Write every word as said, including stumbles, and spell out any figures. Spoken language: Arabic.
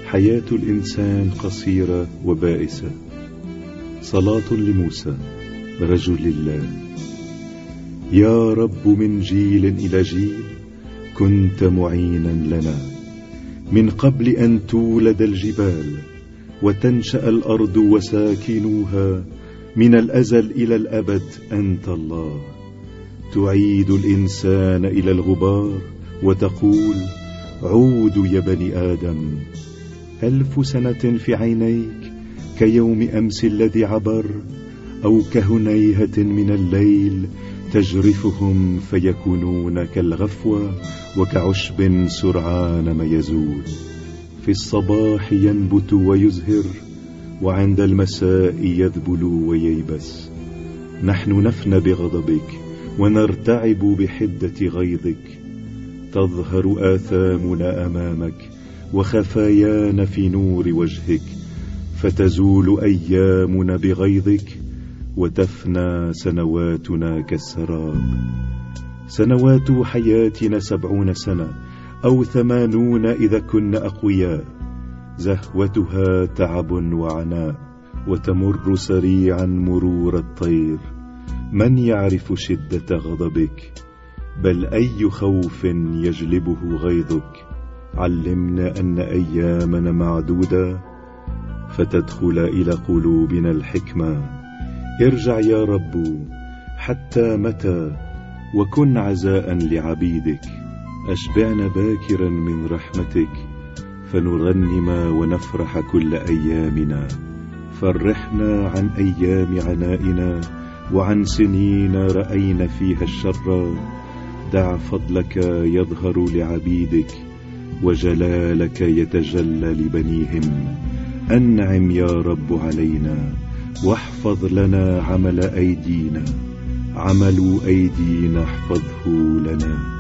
حياة الإنسان قصيرة وبائسة. صلاة لموسى رجل الله. يا رب، من جيل إلى جيل كنت معينا لنا، من قبل أن تولد الجبال وتنشأ الأرض وساكنوها، من الأزل إلى الأبد أنت الله. تعيد الإنسان إلى الغبار وتقول: عودوا يا بني آدم. ألف سنة في عينيك كيوم أمس الذي عبر، أو كهنيهة من الليل تجرفهم فيكونون كالغفوة وكعشب سرعان ما يزول. في الصباح ينبت ويزهر، وعند المساء يذبل وييبس. نحن نفنى بغضبك ونرتعب بحدة غيظك. تظهر آثامنا أمامك وخفايانا في نور وجهك، فتزول أيامنا بغيظك وتفنى سنواتنا كالسراب. سنوات حياتنا سبعون سنة أو ثمانون إذا كنا أقوياء، زهوتها تعب وعناء، وتمر سريعا مرور الطير. من يعرف شدة غضبك؟ بل أي خوف يجلبه غيظك؟ علمنا أن أيامنا معدودة، فتدخل إلى قلوبنا الحكمة. ارجع يا رب، حتى متى؟ وكن عزاء لعبيدك. أشبعنا باكرا من رحمتك، فنرنم ونفرح كل أيامنا. فرحنا عن أيام عنائنا وعن سنين رأينا فيها الشر. دع فضلك يظهر لعبيدك، وجلالك يتجلى لبنيهم. أنعم يا رب علينا، واحفظ لنا عمل أيدينا. عمل أيدينا احفظه لنا.